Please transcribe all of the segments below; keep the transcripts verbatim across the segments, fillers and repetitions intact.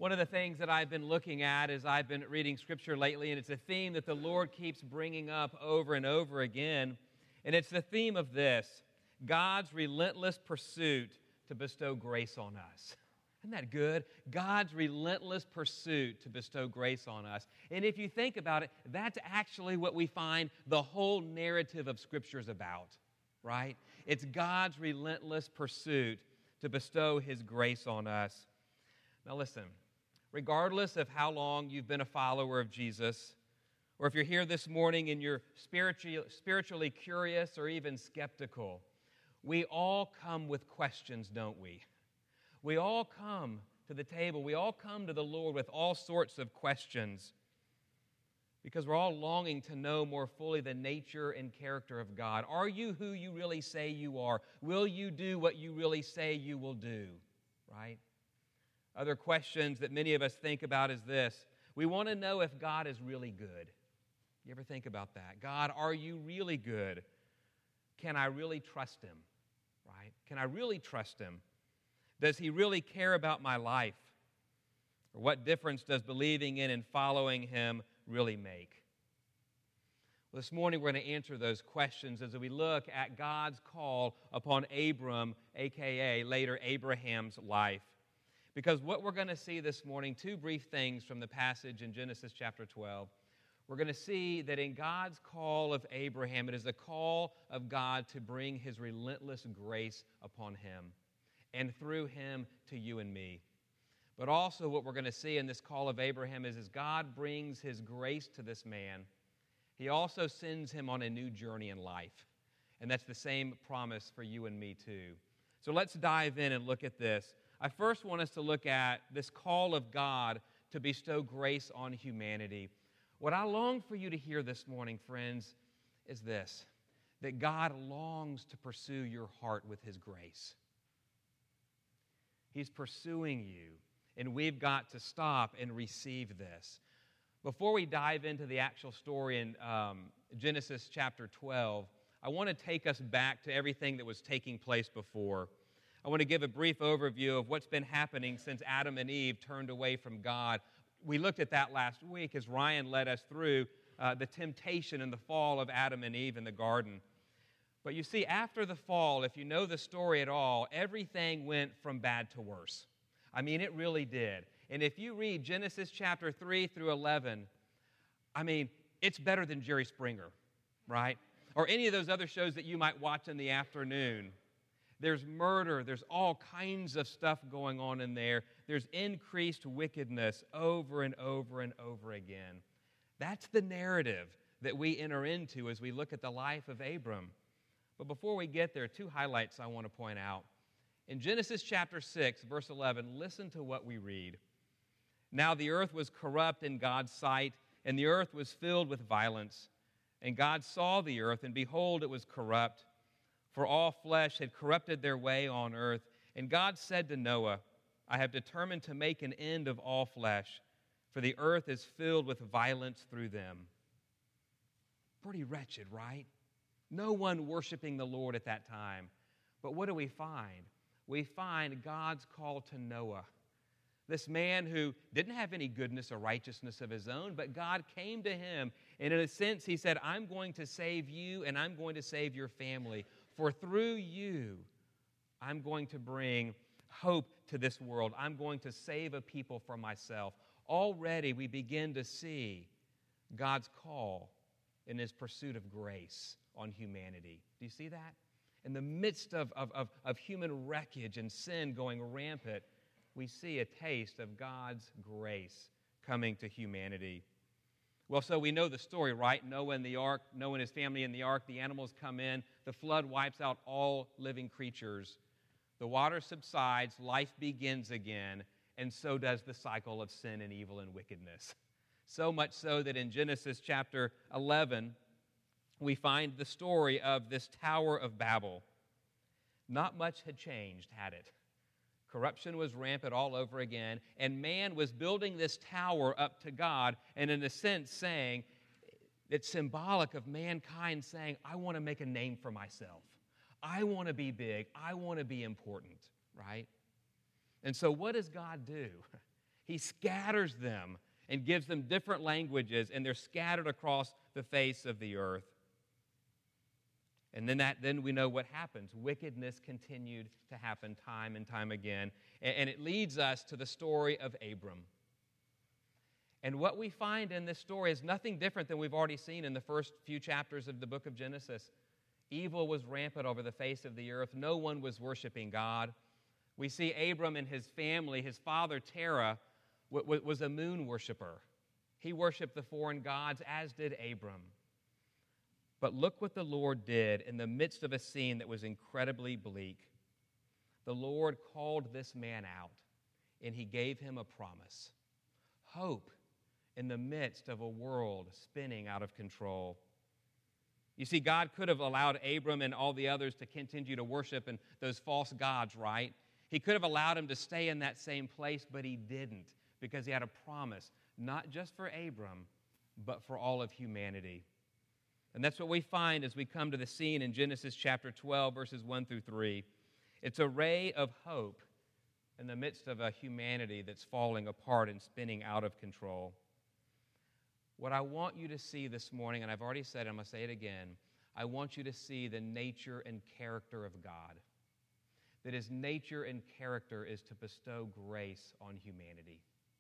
One of the things that I've been looking at as I've been reading Scripture lately, and it's a theme that the Lord keeps bringing up over and over again, and it's the theme of this: God's relentless pursuit to bestow grace on us. Isn't that good? God's relentless pursuit to bestow grace on us. And if you think about it, that's actually what we find the whole narrative of Scripture is about, right? It's God's relentless pursuit to bestow His grace on us. Now listen, regardless of how long you've been a follower of Jesus, or if you're here this morning and you're spiritually, spiritually curious or even skeptical, we all come with questions, don't we? We all come to the table, we all come to the Lord with all sorts of questions because we're all longing to know more fully the nature and character of God. Are you who you really say you are? Will you do what you really say you will do? Right? Other questions that many of us think about is this: we want to know if God is really good. You ever think about that? God, are you really good? Can I really trust Him? Right? Can I really trust Him? Does He really care about my life? Or what difference does believing in and following Him really make? Well, this morning we're going to answer those questions as we look at God's call upon Abram, a k a later Abraham's life. Because what we're going to see this morning, two brief things from the passage in Genesis chapter twelve. We're going to see that in God's call of Abraham, it is the call of God to bring His relentless grace upon him, and through him to you and me. But also what we're going to see in this call of Abraham is as God brings His grace to this man, He also sends him on a new journey in life. And that's the same promise for you and me too. So let's dive in and look at this. I first want us to look at this call of God to bestow grace on humanity. What I long for you to hear this morning, friends, is this: that God longs to pursue your heart with His grace. He's pursuing you, and we've got to stop and receive this. Before we dive into the actual story in um, Genesis chapter twelve, I want to take us back to everything that was taking place before. I want to give a brief overview of what's been happening since Adam and Eve turned away from God. We looked at that last week as Ryan led us through uh, the temptation and the fall of Adam and Eve in the garden. But you see, after the fall, if you know the story at all, everything went from bad to worse. I mean, it really did. And if you read Genesis chapter three through eleven, I mean, it's better than Jerry Springer, right? Or any of those other shows that you might watch in the afternoon. There's murder. There's all kinds of stuff going on in there. There's increased wickedness over and over and over again. That's the narrative that we enter into as we look at the life of Abram. But before we get there, two highlights I want to point out. In Genesis chapter six, verse eleven, listen to what we read. Now the earth was corrupt in God's sight, and the earth was filled with violence. And God saw the earth, and behold, it was corrupt, for all flesh had corrupted their way on earth. And God said to Noah, I have determined to make an end of all flesh, for the earth is filled with violence through them. Pretty wretched, right? No one worshiping the Lord at that time. But what do we find? We find God's call to Noah, this man who didn't have any goodness or righteousness of his own, but God came to him, and in a sense he said, I'm going to save you and I'm going to save your family. For through you, I'm going to bring hope to this world. I'm going to save a people for myself. Already we begin to see God's call in His pursuit of grace on humanity. Do you see that? In the midst of, of, of, of human wreckage and sin going rampant, we see a taste of God's grace coming to humanity. Well, so we know the story, right? Noah and the ark, Noah and his family in the ark, the animals come in, the flood wipes out all living creatures. The water subsides, life begins again, and so does the cycle of sin and evil and wickedness. So much so that in Genesis chapter eleven, we find the story of this Tower of Babel. Not much had changed, had it? Corruption was rampant all over again, and man was building this tower up to God, and in a sense saying, it's symbolic of mankind saying, I want to make a name for myself. I want to be big. I want to be important, right? And so what does God do? He He scatters them and gives them different languages, and they're scattered across the face of the earth. And then that, then we know what happens. Wickedness continued to happen time and time again. And, and it leads us to the story of Abram. And what we find in this story is nothing different than we've already seen in the first few chapters of the book of Genesis. Evil was rampant over the face of the earth. No one was worshiping God. We see Abram and his family. His father, Terah, w- w- was a moon worshiper. He worshiped the foreign gods, as did Abram. But look what the Lord did in the midst of a scene that was incredibly bleak. The Lord called this man out, and he gave him a promise. Hope in the midst of a world spinning out of control. You see, God could have allowed Abram and all the others to continue to worship in those false gods, right? He could have allowed him to stay in that same place, but he didn't, because he had a promise, not just for Abram, but for all of humanity. And that's what we find as we come to the scene in Genesis chapter twelve, verses one through three. It's a ray of hope in the midst of a humanity that's falling apart and spinning out of control. What I want you to see this morning, and I've already said it, I'm going to say it again, I want you to see the nature and character of God. That his nature and character is to bestow grace on humanity.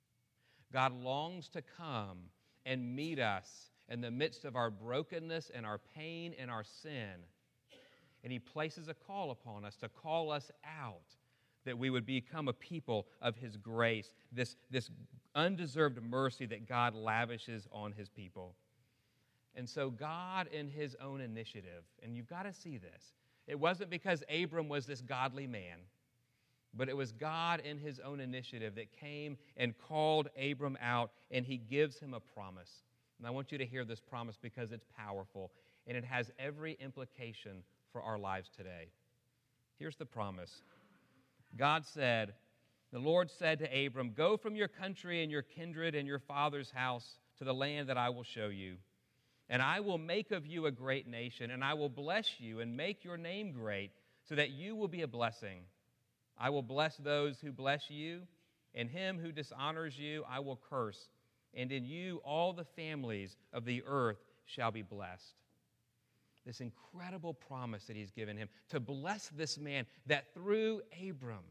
God longs to come and meet us in the midst of our brokenness and our pain and our sin. And he places a call upon us to call us out, that we would become a people of his grace, this, this undeserved mercy that God lavishes on his people. And so God, in his own initiative, and you've got to see this, it wasn't because Abram was this godly man, but it was God in his own initiative that came and called Abram out, and he gives him a promise. And I want you to hear this promise because it's powerful, and it has every implication for our lives today. Here's the promise. God said, the Lord said to Abram, "Go from your country and your kindred and your father's house to the land that I will show you. And I will make of you a great nation, and I will bless you and make your name great, so that you will be a blessing. I will bless those who bless you, and him who dishonors you I will curse. And in you all the families of the earth shall be blessed." This incredible promise that he's given him to bless this man, that through Abram,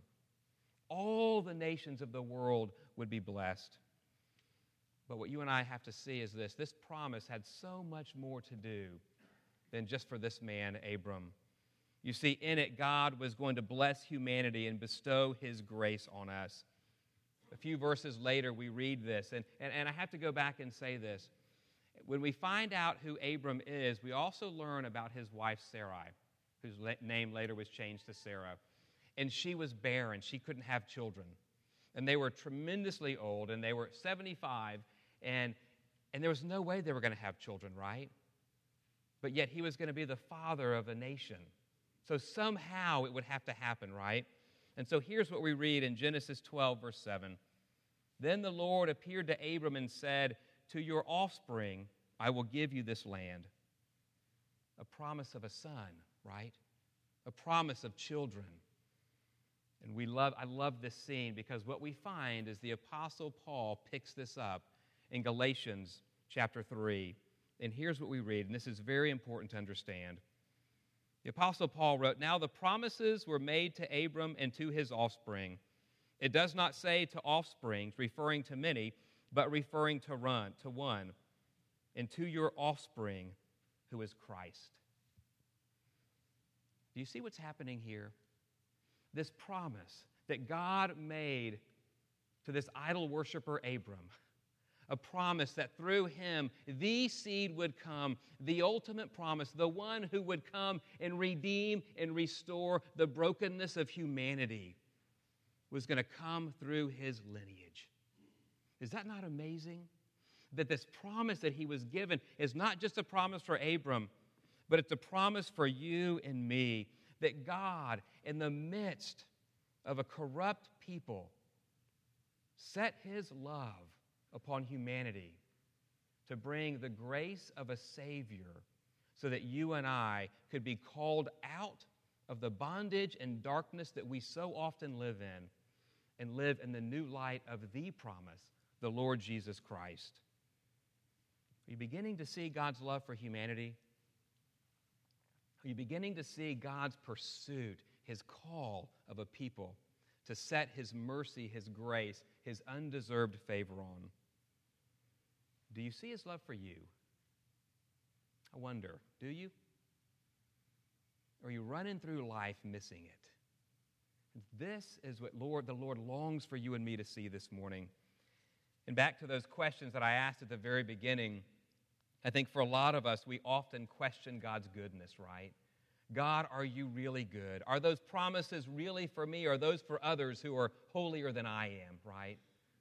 all the nations of the world would be blessed. But what you and I have to see is this. This promise had so much more to do than just for this man, Abram. You see, in it, God was going to bless humanity and bestow his grace on us. A few verses later, we read this, and, and, and I have to go back and say this. When we find out who Abram is, we also learn about his wife Sarai, whose la- name later was changed to Sarah. And she was barren. She couldn't have children. And they were tremendously old, and they were seventy-five, and, and there was no way they were going to have children, right? But yet he was going to be the father of a nation. So somehow it would have to happen, right? And so here's what we read in Genesis twelve, verse seven. Then the Lord appeared to Abram and said, "To your offspring I will give you this land." A promise of a son, right? A promise of children. And we love, I love this scene because what we find is the Apostle Paul picks this up in Galatians chapter three. And here's what we read, and this is very important to understand. The Apostle Paul wrote, "Now the promises were made to Abram and to his offspring. It does not say to offsprings, referring to many, but referring to run, to one, and to your offspring, who is Christ." Do you see what's happening here? This promise that God made to this idol worshiper Abram, a promise that through him the seed would come, the ultimate promise, the one who would come and redeem and restore the brokenness of humanity, was going to come through his lineage. Is that not amazing? That this promise that he was given is not just a promise for Abram, but it's a promise for you and me, that God, in the midst of a corrupt people, set his love upon humanity to bring the grace of a Savior so that you and I could be called out of the bondage and darkness that we so often live in and live in the new light of the promise, the Lord Jesus Christ. Are you beginning to see God's love for humanity? Are you beginning to see God's pursuit, his call of a people to set his mercy, his grace, his undeserved favor on? Do you see his love for you? I wonder, do you? Or are you running through life missing it? This is what Lord, the Lord longs for you and me to see this morning. And back to those questions that I asked at the very beginning, I think for a lot of us, we often question God's goodness, right? God, are you really good? Are those promises really for me, or are those for others who are holier than I am, right?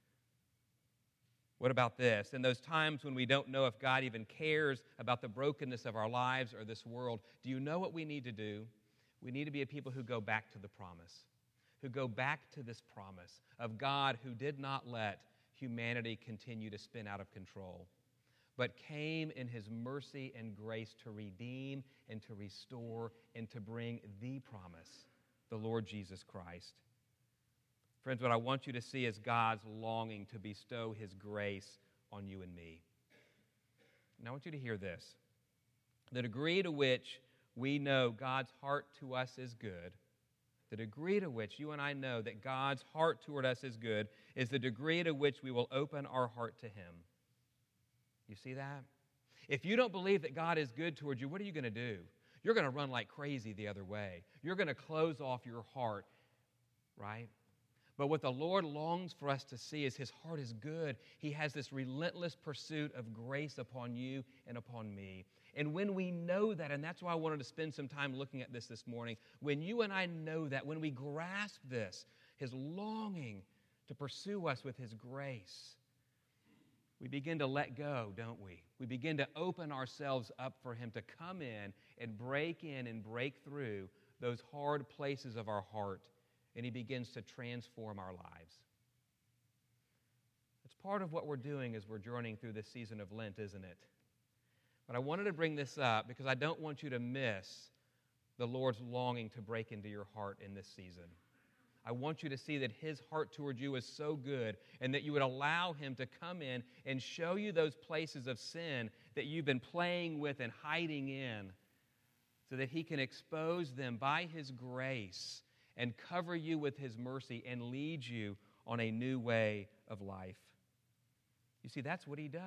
What about this? In those times when we don't know if God even cares about the brokenness of our lives or this world, do you know what we need to do? We need to be a people who go back to the promise, who go back to this promise of God who did not let humanity continue to spin out of control, but came in his mercy and grace to redeem and to restore and to bring the promise, the Lord Jesus Christ. Friends, what I want you to see is God's longing to bestow his grace on you and me. And I want you to hear this. The degree to which we know God's heart to us is good, the degree to which you and I know that God's heart toward us is good, is the degree to which we will open our heart to him. You see that? If you don't believe that God is good toward you, what are you going to do? You're going to run like crazy the other way. You're going to close off your heart, right? But what the Lord longs for us to see is his heart is good. He has this relentless pursuit of grace upon you and upon me. And when we know that, and that's why I wanted to spend some time looking at this this morning, when you and I know that, when we grasp this, his longing to pursue us with his grace, we begin to let go, don't we? We begin to open ourselves up for him to come in and break in and break through those hard places of our heart, and he begins to transform our lives. It's part of what we're doing as we're journeying through this season of Lent, isn't it? But I wanted to bring this up because I don't want you to miss the Lord's longing to break into your heart in this season. I want you to see that his heart toward you is so good, and that you would allow him to come in and show you those places of sin that you've been playing with and hiding in, so that he can expose them by his grace and cover you with his mercy and lead you on a new way of life. You see, that's what he does.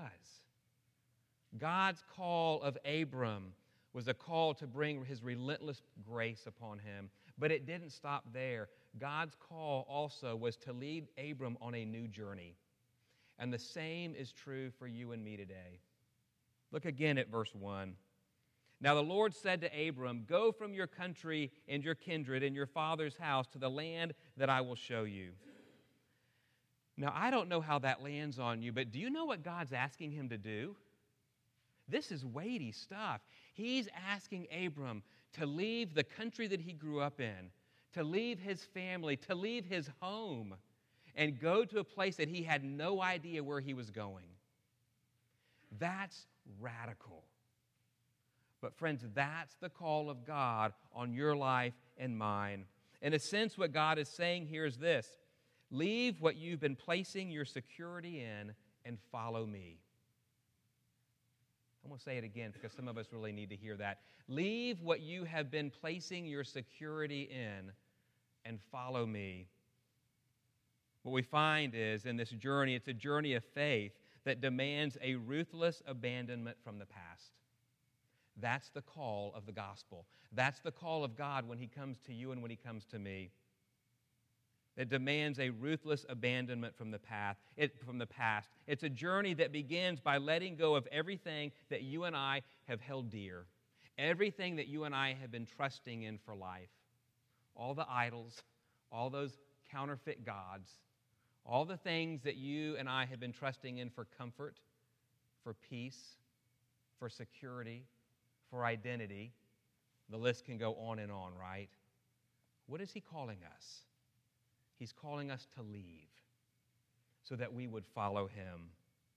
God's call of Abram was a call to bring his relentless grace upon him, but it didn't stop there. God's call also was to lead Abram on a new journey. And the same is true for you and me today. Look again at verse one. Now the Lord said to Abram, "Go from your country and your kindred and your father's house to the land that I will show you." Now, I don't know how that lands on you, but do you know what God's asking him to do? This is weighty stuff. He's asking Abram to leave the country that he grew up in, to leave his family, to leave his home, and go to a place that he had no idea where he was going. That's radical. But friends, that's the call of God on your life and mine. In a sense, what God is saying here is this: leave what you've been placing your security in and follow me. I'm going to say it again because some of us really need to hear that. Leave what you have been placing your security in and follow me. What we find is in this journey, it's a journey of faith that demands a ruthless abandonment from the past. That's the call of the gospel. That's the call of God when he comes to you and when he comes to me. It demands a ruthless abandonment from the path, it, from the past. It's a journey that begins by letting go of everything that you and I have held dear, everything that you and I have been trusting in for life, all the idols, all those counterfeit gods, all the things that you and I have been trusting in for comfort, for peace, for security, for identity. The list can go on and on, right? What is he calling us? He's calling us to leave so that we would follow him.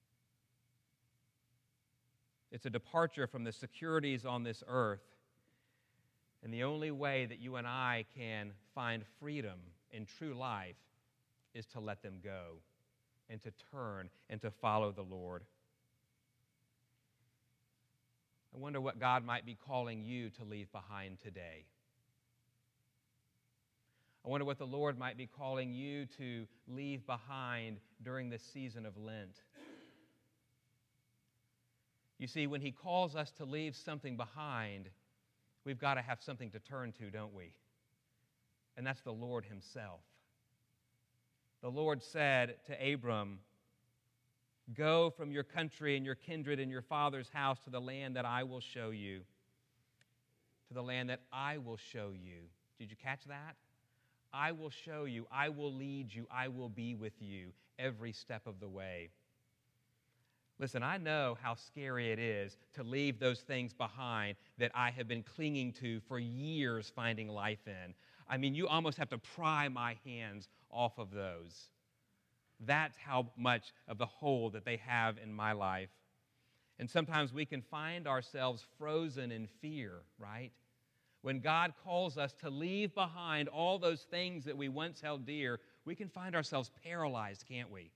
It's a departure from the securities on this earth. And the only way that you and I can find freedom in true life is to let them go and to turn and to follow the Lord. I wonder what God might be calling you to leave behind today. I wonder what the Lord might be calling you to leave behind during this season of Lent. You see, when He calls us to leave something behind, we've got to have something to turn to, don't we? And that's the Lord Himself. The Lord said to Abram, "Go from your country and your kindred and your father's house to the land that I will show you." To the land that I will show you. Did you catch that? I will show you, I will lead you, I will be with you every step of the way. Listen, I know how scary it is to leave those things behind that I have been clinging to for years finding life in. I mean, you almost have to pry my hands off of those. That's how much of the hold that they have in my life. And sometimes we can find ourselves frozen in fear, right? When God calls us to leave behind all those things that we once held dear, we can find ourselves paralyzed, can't we?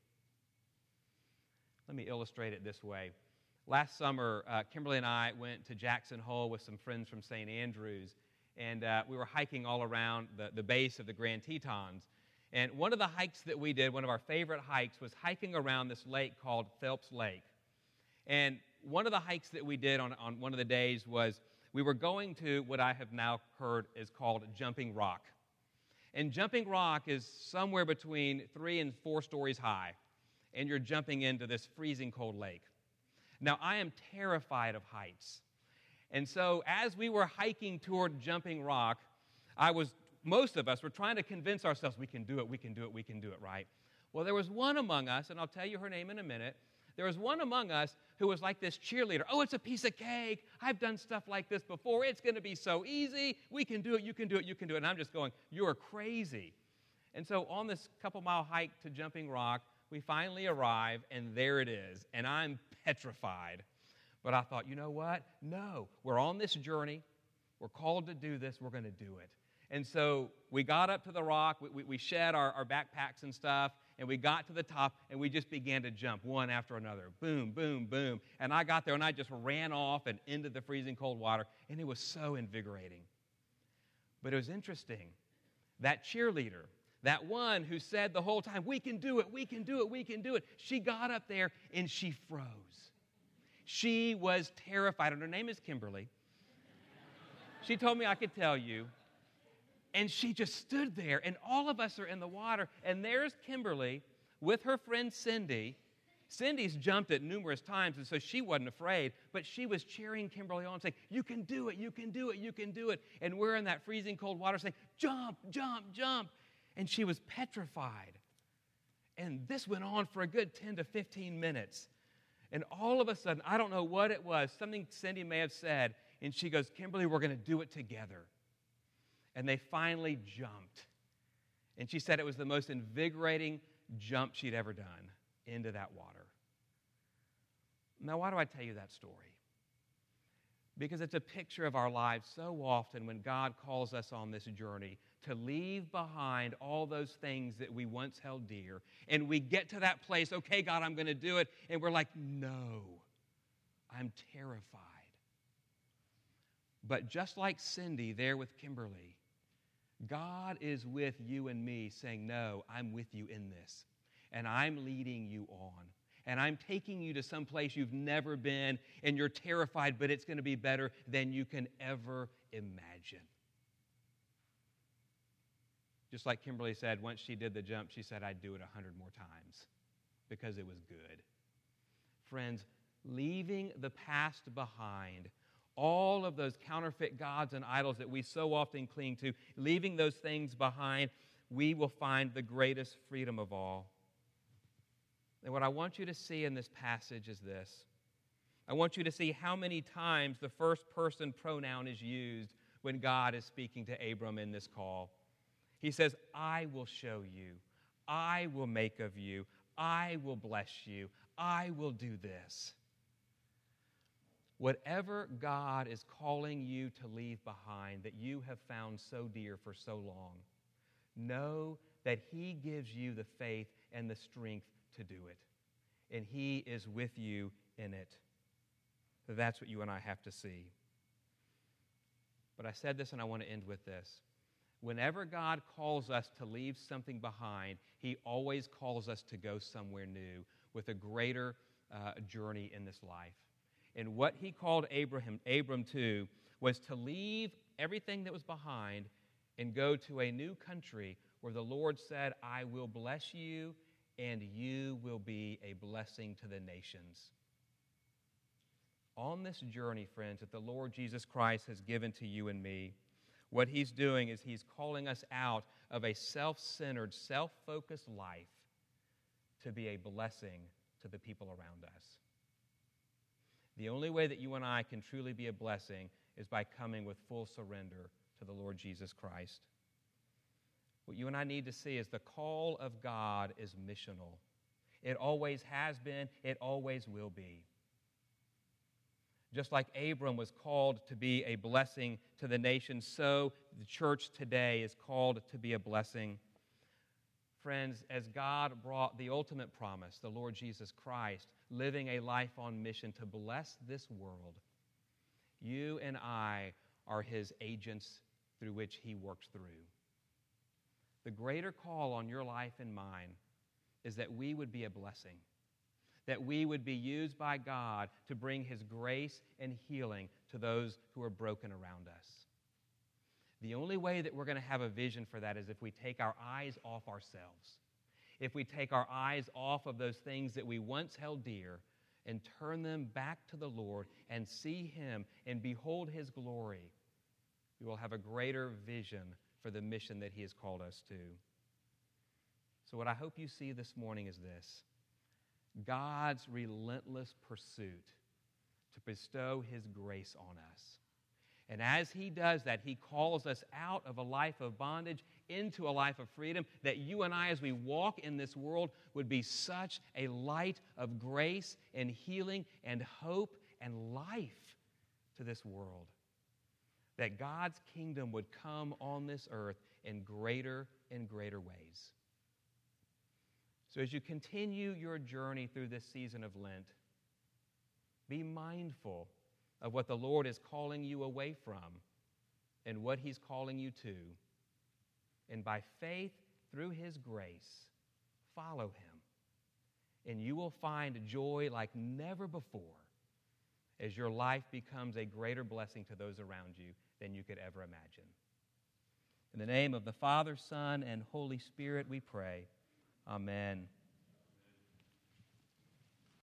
Let me illustrate it this way. Last summer, uh, Kimberly and I went to Jackson Hole with some friends from Saint Andrews, and uh, we were hiking all around the, the base of the Grand Tetons. And one of the hikes that we did, one of our favorite hikes, was hiking around this lake called Phelps Lake. And one of the hikes that we did on, on one of the days was we were going to what I have now heard is called Jumping Rock. And Jumping Rock is somewhere between three and four stories high, and you're jumping into this freezing cold lake. Now, I am terrified of heights. And so as we were hiking toward Jumping Rock, I was, most of us were trying to convince ourselves, we can do it, we can do it, we can do it, right? Well, there was one among us, and I'll tell you her name in a minute. There was one among us who was like this cheerleader. Oh, it's a piece of cake. I've done stuff like this before. It's going to be so easy. We can do it. You can do it. You can do it. And I'm just going, you're crazy. And so on this couple-mile hike to Jumping Rock, we finally arrive, and there it is. And I'm petrified. But I thought, you know what? No, we're on this journey. We're called to do this. We're going to do it. And so we got up to the rock. We, we, we shed our, our backpacks and stuff. And we got to the top, and we just began to jump one after another. Boom, boom, boom. And I got there, and I just ran off and into the freezing cold water, and it was so invigorating. But it was interesting. That cheerleader, that one who said the whole time, we can do it, we can do it, we can do it, she got up there, and she froze. She was terrified, and her name is Kimberly. She told me I could tell you. And she just stood there, and all of us are in the water, and there's Kimberly with her friend Cindy. Cindy's jumped it numerous times, and so she wasn't afraid, but she was cheering Kimberly on, saying, you can do it, you can do it, you can do it. And we're in that freezing cold water saying, jump, jump, jump. And she was petrified. And this went on for a good ten to fifteen minutes. And all of a sudden, I don't know what it was, something Cindy may have said, and she goes, Kimberly, we're going to do it together. And they finally jumped. And she said it was the most invigorating jump she'd ever done into that water. Now, why do I tell you that story? Because it's a picture of our lives so often when God calls us on this journey to leave behind all those things that we once held dear. And we get to that place, okay, God, I'm going to do it. And we're like, no, I'm terrified. But just like Cindy there with Kimberly, God is with you and me saying, no, I'm with you in this. And I'm leading you on. And I'm taking you to some place you've never been, and you're terrified, but it's going to be better than you can ever imagine. Just like Kimberly said, once she did the jump, she said, I'd do it a hundred more times because it was good. Friends, leaving the past behind, all of those counterfeit gods and idols that we so often cling to, leaving those things behind, we will find the greatest freedom of all. And what I want you to see in this passage is this. I want you to see how many times the first person pronoun is used when God is speaking to Abram in this call. He says, I will show you. I will make of you. I will bless you. I will do this. Whatever God is calling you to leave behind that you have found so dear for so long, know that He gives you the faith and the strength to do it. And He is with you in it. So that's what you and I have to see. But I said this, and I want to end with this. Whenever God calls us to leave something behind, He always calls us to go somewhere new with a greater uh, journey in this life. And what He called Abraham, Abram to was to leave everything that was behind and go to a new country where the Lord said, I will bless you, and you will be a blessing to the nations. On this journey, friends, that the Lord Jesus Christ has given to you and me, what He's doing is He's calling us out of a self-centered, self-focused life to be a blessing to the people around us. The only way that you and I can truly be a blessing is by coming with full surrender to the Lord Jesus Christ. What you and I need to see is the call of God is missional. It always has been, it always will be. Just like Abram was called to be a blessing to the nation, so the church today is called to be a blessing. Friends, as God brought the ultimate promise, the Lord Jesus Christ, living a life on mission to bless this world, you and I are His agents through which He works through. The greater call on your life and mine is that we would be a blessing, that we would be used by God to bring His grace and healing to those who are broken around us. The only way that we're going to have a vision for that is if we take our eyes off ourselves, if we take our eyes off of those things that we once held dear and turn them back to the Lord and see Him and behold His glory, we will have a greater vision for the mission that He has called us to. So what I hope you see this morning is this: God's relentless pursuit to bestow His grace on us. And as He does that, He calls us out of a life of bondage into a life of freedom, that you and I, as we walk in this world, would be such a light of grace and healing and hope and life to this world, that God's kingdom would come on this earth in greater and greater ways. So as you continue your journey through this season of Lent, be mindful of what the Lord is calling you away from and what He's calling you to. And by faith, through His grace, follow Him. And you will find joy like never before as your life becomes a greater blessing to those around you than you could ever imagine. In the name of the Father, Son, and Holy Spirit, we pray. Amen.